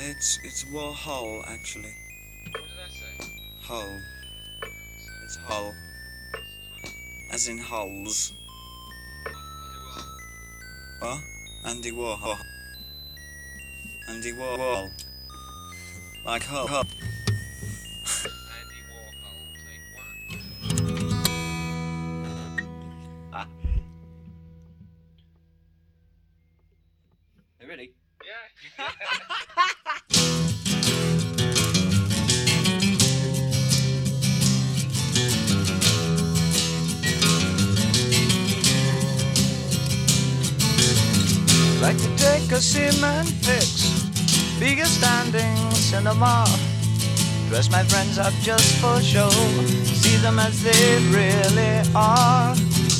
It's Warhol actually. What did I say? Hull. It's Hull. As in hulls. What? Andy Warhol. Andy Warhol. Like Hull. Andy Warhol, take one. Ah. Hey, ready? Yeah. Like to take a cement fix, bigger standing cinema. Dress my friends up just for show, see them as they really are.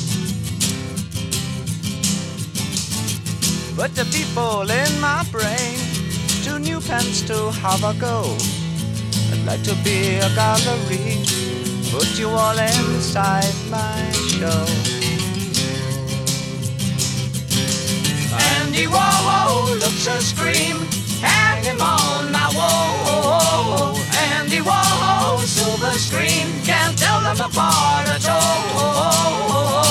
But the people in my brain, 2 new pence to have a go. I'd like to be a gallery, put you all inside my show. Andy Warhol looks a scream, hang him on my wall. Andy Warhol, silver screen, can't tell them apart at all.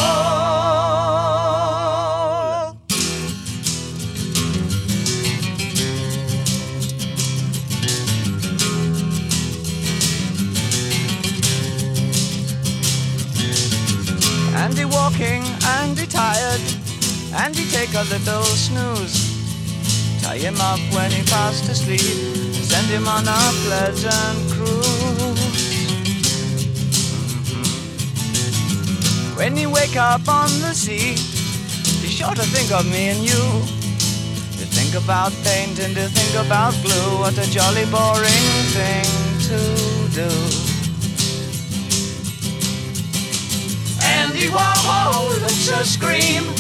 Andy walking, Andy tired, Andy take a little snooze. Tie him up when he fast asleep, send him on a pleasant cruise. When you wake up on the sea, be sure to think of me and you. To think about paint and to think about glue, what a jolly boring thing to do. Andy Warhol looks a scream,